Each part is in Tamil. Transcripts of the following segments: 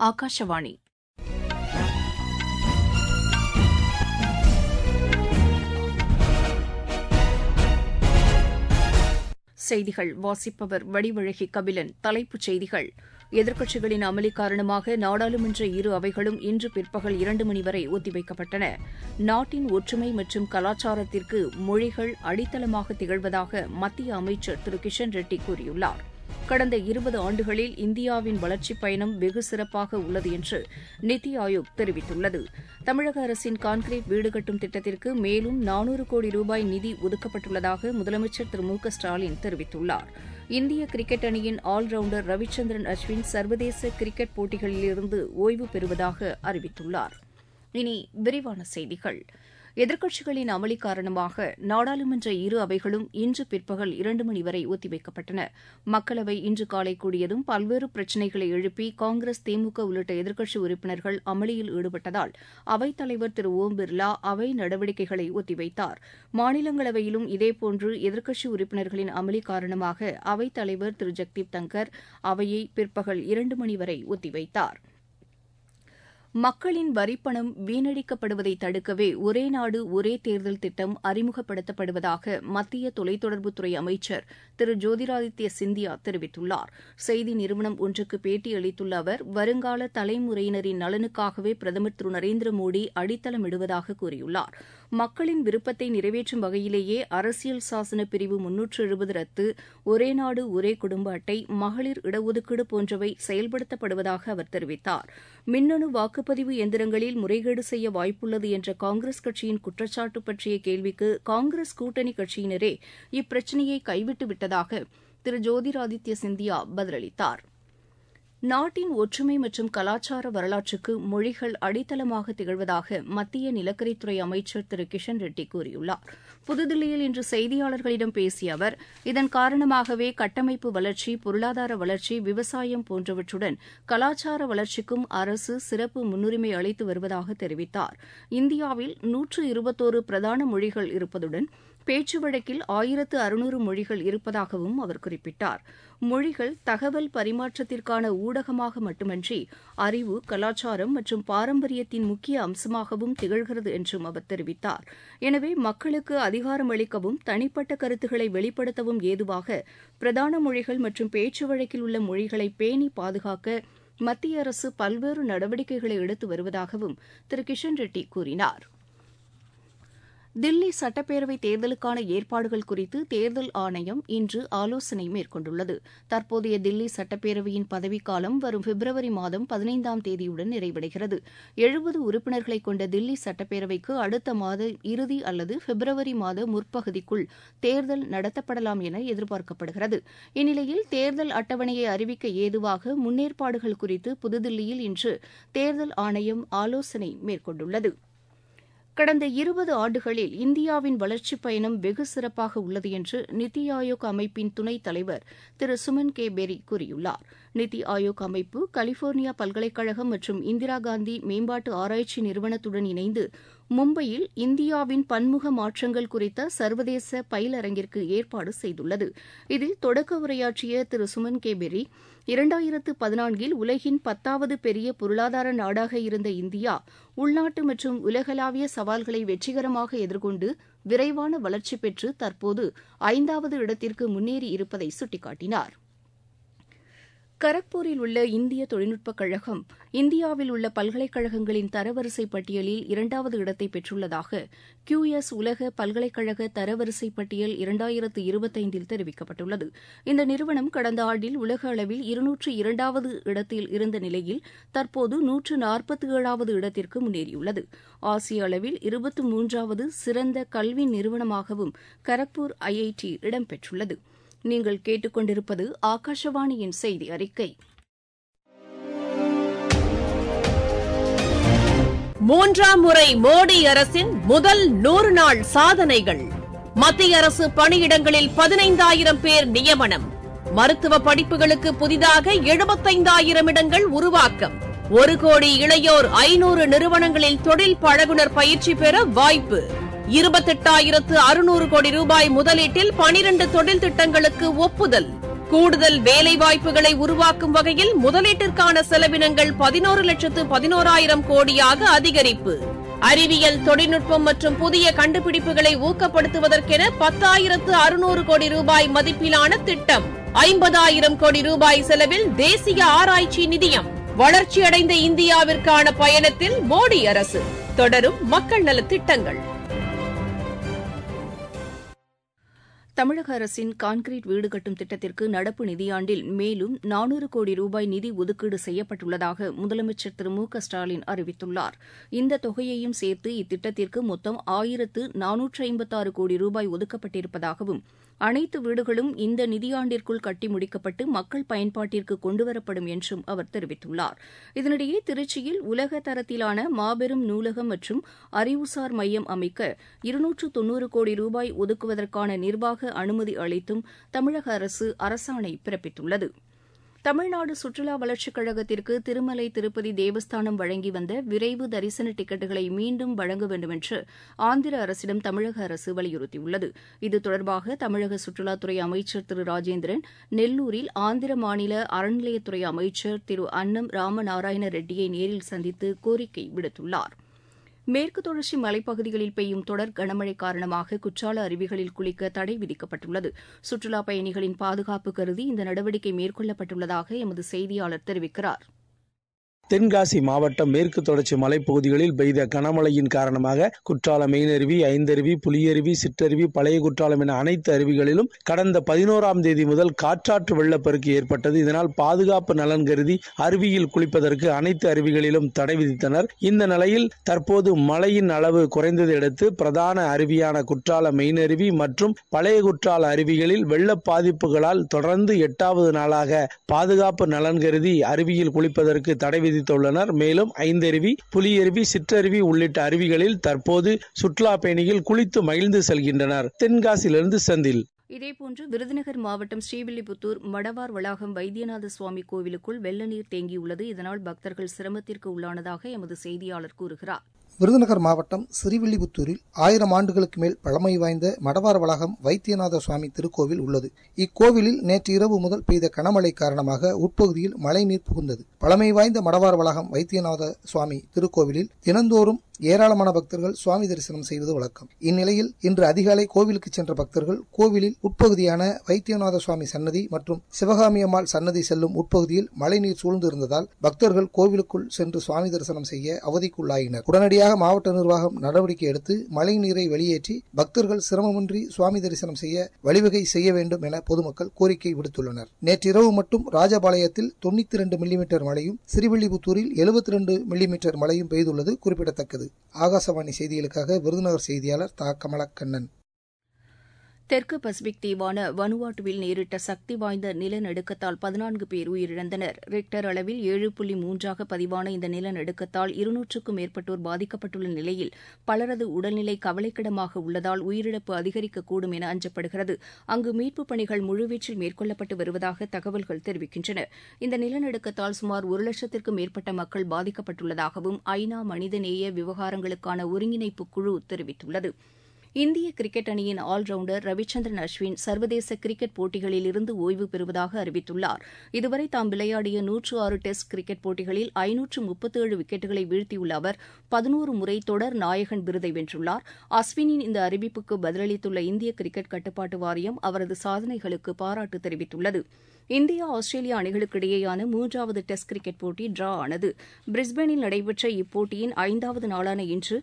ஆகாஷவாணி. செய்திகள் வாசிப்பவர் வடிவழகி கபிலன். தலைப்புச் செய்திகள்: எதிர்க்கட்சிகளின் அமளி காரணமாக நாடாளுமன்ற இரு அவைகளும் இன்று பிற்பகல் 2 மணி வரை ஒத்திவைக்கப்பட்டன. நாட்டின் ஒற்றுமை மற்றும் கலாச்சாரத்திற்கு மொழிகள் அடித்தளமாக திகழ்வதாக மத்திய அமைச்சர் திரு கிஷன் ரெட்டி கூறியுள்ளார். கடந்த 20 ஆண்டுகளில் இந்தியாவின் வளர்ச்சிப் பயணம் வெகு சிறப்பாக உள்ளது என்று நித்தி ஆயோக் தெரிவித்துள்ளது. தமிழக அரசின் கான்கிரீட் வீடு கட்டும் திட்டத்திற்கு மேலும் 400 கோடி ரூபாய் நிதி ஒதுக்கப்பட்டுள்ளதாக முதலமைச்சர் திரு மு க ஸ்டாலின் தெரிவித்துள்ளார். இந்திய கிரிக்கெட் அணியின் ஆல்ரவுண்டர் ரவிச்சந்திரன் அஸ்வின் சர்வதேச கிரிக்கெட் போட்டிகளிலிருந்து ஓய்வு பெறுவதாக அறிவித்துள்ளார். இனி விரிவான செய்திகள். எதிர்க்கட்சிகளின் அமளி காரணமாக நாடாளுமன்ற இரு அவைகளும் இன்று பிற்பகல் 2 மணி வரை ஒத்திவைக்கப்பட்டன. மக்களவை இன்று காலை கூடியதும் பல்வேறு பிரச்சினைகளை எழுப்பி காங்கிரஸ், திமுக உள்ளிட்ட எதிர்க்கட்சி உறுப்பினர்கள் அமளியில் ஈடுபட்டதால் அவைத் தலைவர் திரு ஓம் பிர்லா அவை நடவடிக்கைகளை ஒத்திவைத்தார். மாநிலங்களவையிலும் இதேபோன்று எதிர்க்கட்சி உறுப்பினர்களின் அமளி காரணமாக அவைத் தலைவர் திரு ஜெக்தீப் தங்கர் அவையை பிற்பகல் 2 மணி வரை ஒத்திவைத்தார். மக்களின் வரிப்பணம் வீணடிக்கப்படுவதை தடுக்கவே ஒரே நாடு ஒரே தேர்தல் திட்டம் அறிமுகப்படுத்தப்படுவதாக மத்திய தொலைத்தொடர்புத்துறை அமைச்சர் திரு ஜோதிராதித்ய சிந்தியா தெரிவித்துள்ளார். செய்தி நிறுவனம் ஒன்றுக்கு பேட்டியளித்துள்ள அவர், வருங்கால தலைமுறையினரின் நலனுக்காகவே பிரதமர் திரு நரேந்திர மோடி அடித்தளமிடுவதாக கூறியுள்ளார். மக்களின் விருப்பத்தை நிறைவேற்றும் வகையிலேயே அரசியல் சாசன பிரிவு 370 ரத்து, ஒரே நாடு ஒரே குடும்ப அட்டை, மகளிர் இடஒதுக்கீடு போன்றவை செயல்படுத்தப்படுவதாக அவர் தெரிவித்தார். மின்னணு வாக்குப்பதிவு எந்திரங்களில் முறைகேடு செய்ய வாய்ப்புள்ளது என்ற காங்கிரஸ் கட்சியின் குற்றச்சாட்டு பற்றிய கேள்விக்கு காங்கிரஸ் கூட்டணி கட்சியினரே இப்பிரச்சினையை கைவிட்டு விட்டதாக திரு ஜோதிராதித்ய சிந்தியா பதிலளித்தார். நாட்டின் ஒற்றுமை மற்றும் கலாச்சார வரலாற்றுக்கு மொழிகள் அடித்தளமாக திகழ்வதாக மத்திய நிலக்கரித்துறை அமைச்சர் திரு கிஷன் ரெட்டி கூறியுள்ளார். புதுதில்லியில் இன்று செய்தியாளர்களிடம் பேசிய அவர், இதன் காரணமாகவே கட்டமைப்பு வளர்ச்சி, பொருளாதார வளர்ச்சி, விவசாயம் போன்றவற்றுடன் கலாச்சார வளர்ச்சிக்கும் அரசு சிறப்பு முன்னுரிமை அளித்து வருவதாக தெரிவித்தார். இந்தியாவில் 121 பிரதான மொழிகள் இருப்பதுடன் பேச்சு வழக்கில் 1600 மொழிகள் இருப்பதாகவும் அவர் குறிப்பிட்டார். மொழிகள் தகவல் பரிமாற்றத்திற்கான ஊடகமாக மட்டுமன்றி அறிவு, கலாச்சாரம் மற்றும் பாரம்பரியத்தின் முக்கிய அம்சமாகவும் திகழ்கிறது என்றும் அவர் தெரிவித்தார். எனவே மக்களுக்கு அதிகாரம் அளிக்கவும் தனிப்பட்ட கருத்துக்களை வெளிப்படுத்தவும் ஏதுவாக பிரதான மொழிகள் மற்றும் பேச்சு வழக்கில் உள்ள மொழிகளை பேணி பாதுகாக்க மத்திய அரசு பல்வேறு நடவடிக்கைகளை எடுத்து வருவதாகவும் திரு கிஷன் ரெட்டி கூறினார். தில்லி சட்டப்பேரவைத் தேர்தலுக்கான ஏற்பாடுகள் குறித்து தேர்தல் ஆணையம் இன்று ஆலோசனை மேற்கொண்டுள்ளது. தற்போதைய தில்லி சட்டப்பேரவையின் பதவிக்காலம் வரும் பிப்ரவரி மாதம் 15ஆம் தேதியுடன் நிறைவடைகிறது. 70 உறுப்பினர்களை கொண்ட தில்லி சட்டப்பேரவைக்கு அடுத்த மாத இறுதி அல்லது பிப்ரவரி மாத முற்பகுதிக்குள் தேர்தல் நடத்தப்படலாம் என எதிர்பார்க்கப்படுகிறது. இந்நிலையில் தேர்தல் அட்டவணையை அறிவிக்க ஏதுவாக முன்னேற்பாடுகள் குறித்து புதுதில்லியில் இன்று தேர்தல் ஆணையம் ஆலோசனை மேற்கொண்டுள்ளது. கடந்த 20 ஆண்டுகளில் இந்தியாவின் வளர்ச்சிப் பயணம் வெகு சிறப்பாக உள்ளது என்று நித்தி ஆயோக் அமைப்பின் துணைத் தலைவர் திரு சுமன் கே பெரி கூறியுள்ளார். நித்தி ஆயோக் அமைப்பு கலிபோர்னியா பல்கலைக்கழகம் மற்றும் இந்திரா காந்தி மேம்பாட்டு ஆராய்ச்சி நிறுவனத்துடன் இணைந்து மும்பையில் இந்தியாவின் பன்முக மாற்றங்கள் குறித்த சர்வதேச பயிலரங்கிற்கு ஏற்பாடு செய்துள்ளது. இதில் தொடக்க உரையாற்றிய திரு சுமன் கே பெரி, 2014இல் உலகின் 10வது பெரிய பொருளாதார நாடாக இருந்த இந்தியா உள்நாட்டு மற்றும் உலகளாவிய சவால்களை வெற்றிகரமாக எதிர்கொண்டு விரைவான வளர்ச்சி பெற்று தற்போது 5வது இடத்திற்கு முன்னேறி இருப்பதை சுட்டிக்காட்டினார். கரக்பூரில் உள்ள இந்திய தொழில்நுட்பக் கழகம் இந்தியாவில் உள்ள பல்கலைக்கழகங்களின் தரவரிசை பட்டியலில் 2வது இடத்தை பெற்றுள்ளதாக QS உலக பல்கலைக்கழக தரவரிசை பட்டியல் 2025இல் தெரிவிக்கப்பட்டுள்ளது. இந்த நிறுவனம் கடந்த ஆண்டில் உலக அளவில் 202வது இடத்தில் இருந்த நிலையில் தற்போது 147வது இடத்திற்கு முன்னேறியுள்ளது. ஆசிய அளவில் 23வது சிறந்த கல்வி நிறுவனமாகவும் கரக்பூர் IIT இடம்பெற்றுள்ளது. நீங்கள் கேட்டுக்கொண்டிருப்பது ஆகாஷவாணியின் செய்தி அறிக்கை. 3ஆம் முறை மோடி அரசின் முதல் 100 நாள் சாதனைகள். மத்திய அரசு பணியிடங்களில் 15,000 பேர் நியமனம். மருத்துவ படிப்புகளுக்கு புதிதாக 75,000 இடங்கள் உருவாக்கம். 1 கோடி இளையோர் 500 நிறுவனங்களில் தொழில் பழகுனர் பயிற்சி பெற வாய்ப்பு. 28,600 கோடி ரூபாய் முதலீட்டில் 12 தொழில் திட்டங்களுக்கு ஒப்புதல். கூடுதல் வேலைவாய்ப்புகளை உருவாக்கும் வகையில் முதலீட்டிற்கான செலவினங்கள் 11,11,000 கோடியாக அதிகரிப்பு. அறிவியல் தொழில்நுட்பம் மற்றும் புதிய கண்டுபிடிப்புகளை ஊக்கப்படுத்துவதற்கென 10,600 கோடி ரூபாய் மதிப்பிலான திட்டம். 50,000 கோடி ரூபாய் செலவில் தேசிய ஆராய்ச்சி நிதியம். வளர்ச்சியடைந்த இந்தியாவிற்கான பயணத்தில் மோடி அரசு. தொடரும் மக்கள் நலத் திட்டங்கள். தமிழக அரசின் கான்கிரீட் வீடு கட்டும் திட்டத்திற்கு நடப்பு நிதியாண்டில் மேலும் 400 கோடி ரூபாய் நிதி ஒதுக்கீடு செய்யப்பட்டுள்ளதாக முதலமைச்சர் திரு மு க ஸ்டாலின் அறிவித்துள்ளார். இந்த தொகையையும் சேர்த்து இத்திட்டத்திற்கு மொத்தம் 1,456 கோடி ரூபாய் ஒதுக்கப்பட்டிருப்பதாகவும் அனைத்து வீடுகளும் இந்த நிதியாண்டிற்குள் கட்டி முடிக்கப்பட்டு மக்கள் பயன்பாட்டிற்கு கொண்டுவரப்படும் என்றும் அவர் தெரிவித்துள்ளார். இதனிடையே திருச்சியில் உலக தரத்திலான மாபெரும் நூலகம் மற்றும் அறிவுசார் மையம் அமைக்க 290 கோடி ரூபாய் ஒதுக்குவதற்கான நிர்வாக அனுமதி அளித்தும் தமிழக அரசு அரசாணை பிறப்பித்துள்ளது. தமிழ்நாடு சுற்றுலா வளர்ச்சிக் கழகத்திற்கு திருமலை திருப்பதி தேவஸ்தானம் வழங்கி வந்த விரைவு தரிசன டிக்கெட்டுகளை மீண்டும் வழங்க வேண்டுமென்று ஆந்திர அரசிடம் தமிழக அரசு வலியுறுத்தியுள்ளது. இது தொடர்பாக தமிழக சுற்றுலாத்துறை அமைச்சர் திரு ராஜேந்திரன் நெல்லூரில் ஆந்திர மாநில அறநிலையத்துறை அமைச்சர் திரு அன்னம் ராமநாராயண ரெட்டியை நேரில் சந்தித்து கோரிக்கை விடுத்துள்ளார். மேற்கு தொடர்ச்சி மலைப்பகுதிகளில் பெய்யும் தொடர் கனமழை காரணமாக குற்றால அருவிகளில் குளிக்க தடை விதிக்கப்பட்டுள்ளது. சுற்றுலாப் பயணிகளின் பாதுகாப்பு கருதி இந்த நடவடிக்கை மேற்கொள்ளப்பட்டுள்ளதாக எமது செய்தியாளர் தெரிவிக்கிறார். தென்காசி மாவட்டம் மேற்கு தொடர்ச்சி மலைப்பகுதிகளில் பெய்த கனமழையின் காரணமாக குற்றாலம் மெயினருவி, ஐந்தருவி, புலியருவி, சிற்றருவி, பழைய குற்றாலம் என அனைத்து அருவிகளிலும் கடந்த 11ஆம் தேதி முதல் காற்றாற்று வெள்ளப்பெருக்கு ஏற்பட்டது. இதனால் பாதுகாப்பு நலன் கருதி அருவியில் குளிப்பதற்கு அனைத்து அருவிகளிலும் தடை விதித்தனர். இந்த நிலையில் தற்போது மழையின் அளவு குறைந்ததை அடுத்து பிரதான அருவியான குற்றாலம் மெயினருவி மற்றும் பழைய குற்றால அருவிகளில் வெள்ள பாதிப்புகளால் தொடர்ந்து 8வது நாளாக பாதுகாப்பு நலன் கருதி அருவியில் குளிப்பதற்கு தடை விதித்துள்ளனர். மேலும் ஐந்தருவி, புலியருவி, சிற்றருவி உள்ளிட்ட அருவிகளில் தற்போது சுற்றுலா பயணிகள் குளித்து மகிழ்ந்து செல்கின்றனர். தென்காசியிலிருந்து செந்தில். இதேபோன்று விருதுநகர் மாவட்டம் ஸ்ரீவில்லிபுத்தூர் மடவார் வளாகம் வைத்தியநாத சுவாமி கோவிலுக்குள் வெள்ள நீர் தேங்கியுள்ளது. இதனால் பக்தர்கள் சிரமத்திற்கு உள்ளானதாக எமது செய்தியாளர் கூறுகிறார். விருதுநகர் மாவட்டம் ஸ்ரீவில்லிபுத்தூரில் 1000 ஆண்டுகளுக்கு மேல் பழமை வாய்ந்த மடவார் வளாகம் வைத்தியநாத சுவாமி திருக்கோவில் உள்ளது. இக்கோவிலில் நேற்று இரவு முதல் பெய்த கனமழை காரணமாக உட்பகுதியில் மழைநீர் புகுந்தது. பழமை வாய்ந்த மடவார் வளாகம் வைத்தியநாத சுவாமி திருக்கோவிலில் தினந்தோறும் ஏராளமான பக்தர்கள் சுவாமி தரிசனம் செய்வது வழக்கம். இந்நிலையில் இன்று அதிகாலை கோவிலுக்கு சென்ற பக்தர்கள் கோவிலில் உட்பகுதியான வைத்தியநாத சுவாமி சன்னதி மற்றும் சிவகாமி அம்மாள் சன்னதி செல்லும் உட்பகுதியில் மழைநீர் சூழ்ந்து இருந்ததால் பக்தர்கள் கோவிலுக்குள் சென்று சுவாமி தரிசனம் செய்ய அவதிக்குள்ளாயினர். உடனடியாக மாவட்ட நிர்வாகம் நடவடிக்கை எடுத்து மழை நீரை வெளியேற்றி பக்தர்கள் சிரமமின்றி சுவாமி தரிசனம் செய்ய வழிவகை செய்ய வேண்டும் என பொதுமக்கள் கோரிக்கை விடுத்துள்ளனர். நேற்றிரவு மட்டும் ராஜபாளையத்தில் 92 மில்லிமீட்டர் மழையும் ஸ்ரீவில்லிபுத்தூரில் 72 மில்லிமீட்டர் மழையும் பெய்துள்ளது குறிப்பிடத்தக்கது. ஆகாசவாணி செய்திகளுக்காக விருதுநகர் செய்தியாளர் தா. கமலக்கண்ணன். தெற்கு பசிபிக் தீவான வனுவாட்டுவில் நேரிட்ட சக்தி வாய்ந்த நிலநடுக்கத்தால் 14 பேர் உயிரிழந்தனர். ரிக்டர் அளவில் 7.3 பதிவான இந்த நிலநடுக்கத்தால் 200க்கும் மேற்பட்டோர் பாதிக்கப்பட்டுள்ள நிலையில் பலரது உடல்நிலை கவலைக்கிடமாக உள்ளதால் உயிரிழப்பு அதிகரிக்கக்கூடும் என அஞ்சப்படுகிறது. அங்கு மீட்புப் பணிகள் முழுவீச்சில் மேற்கொள்ளப்பட்டு வருவதாக தகவல்கள் தெரிவிக்கின்றன. இந்த நிலநடுக்கத்தால் சுமார் 1,00,000க்கும் மேற்பட்ட மக்கள் பாதிக்கப்பட்டுள்ளதாகவும் ஐநா மனிதநேய விவகாரங்களுக்கான ஒருங்கிணைப்பு குழு தெரிவித்துள்ளது. இந்திய கிரிக்கெட் அணியின் ஆல்ரவுண்டர் ரவிச்சந்திரன் அஸ்வின் சர்வதேச கிரிக்கெட் போட்டிகளில் இருந்து ஓய்வு பெறுவதாக அறிவித்துள்ளார். இதுவரை தாம் விளையாடிய 106 டெஸ்ட் கிரிக்கெட் போட்டிகளில் 537 விக்கெட்டுகளை வீழ்த்தியுள்ள அவர் 11 முறை தொடர் நாயகன் விருதை வென்றுள்ளார். அஸ்வினின் இந்த அறிவிப்புக்கு பதிலளித்துள்ள இந்திய கிரிக்கெட் கட்டுப்பாட்டு வாரியம் அவரது சாதனைகளுக்கு பாராட்டு தெரிவித்துள்ளது. இந்தியா ஆஸ்திரேலியா அணிகளுக்கு இடையேயான 3வது டெஸ்ட் கிரிக்கெட் போட்டி டிரா ஆனது. பிரிஸ்பேனில் நடைபெற்ற இப்போட்டியின் 5வது நாளான இன்று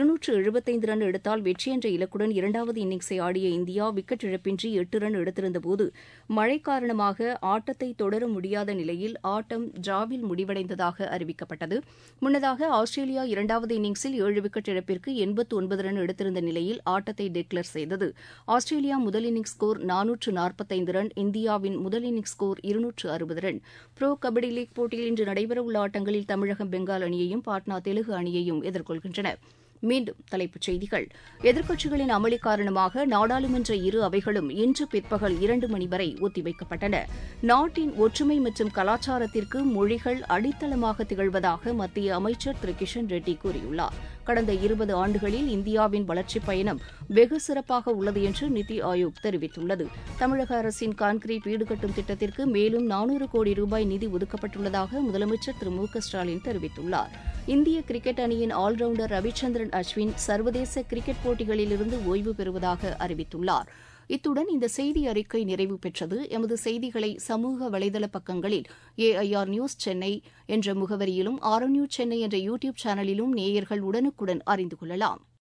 275 ரன் எடுத்தால் வெற்றி என்ற இலக்குடன் 2வது இன்னிங்ஸை ஆடிய இந்தியா விக்கெட் இழப்பின்றி 8 ரன் எடுத்திருந்தபோது மழை காரணமாக ஆட்டத்தை தொடர முடியாத நிலையில் ஆட்டம் டிராவில் முடிவடைந்ததாக அறிவிக்கப்பட்டது. முன்னதாக ஆஸ்திரேலியா 2வது இன்னிங்ஸில் 7 விக்கெட் இழப்பிற்கு 89 ரன் எடுத்திருந்த நிலையில் ஆட்டத்தை டிக்ளேர் செய்தது. ஆஸ்திரேலியா முதல் இன்னிங்ஸ் ஸ்கோர் 445 ரன், இந்தியாவின் முதல் innings score 260 run. Pro kabaddi league போட்டியில் இன்று நடைபெறவுள்ள ஆட்டங்களில் தமிழகம் பெங்கால் அணியையும் பாட்னா தெலுங்கு அணியையும் எதிர்கொள்கின்றன. மீண்டும் தலைப்புச் செய்திகள். எதிர்க்கட்சிகளின் அமளி காரணமாக நாடாளுமன்ற இரு அவைகளும் இன்று பிற்பகல் 2 மணி வரை ஒத்திவைக்கப்பட்டன. நாட்டின் ஒற்றுமை மற்றும் கலாச்சாரத்திற்கு மொழிகள் அடித்தளமாக திகழ்வதாக மத்திய அமைச்சர் திரு கிஷன் ரெட்டி கூறியுள்ளார். கடந்த 20 ஆண்டுகளில் இந்தியாவின் வளர்ச்சிப் பயணம் வெகு சிறப்பாக உள்ளது என்று நித்தி ஆயோக் தெரிவித்துள்ளது. தமிழக அரசின் கான்கிரீட் வீடு கட்டும் திட்டத்திற்கு மேலும் 400 கோடி ரூபாய் நிதி ஒதுக்கப்பட்டுள்ளதாக முதலமைச்சர் திரு மு.க.ஸ்டாலின் தெரிவித்துள்ளார். இந்திய கிரிக்கெட் அணியின் ஆல்ரவுண்டர் ரவிச்சந்திரன் அஸ்வின் சர்வதேச கிரிக்கெட் போட்டிகளிலிருந்து ஓய்வு பெறுவதாக அறிவித்துள்ளார். இத்துடன் இந்த செய்தி அறிக்கை நிறைவு பெற்றது. எமது செய்திகளை சமூக வலைதள பக்கங்களில் AIR நியூஸ் சென்னை என்ற முகவரியிலும் RN நியூஸ் சென்னை என்ற யூடியூப் சேனலிலும் நேயர்கள் உடனுக்குடன் அறிந்து கொள்ளலாம்.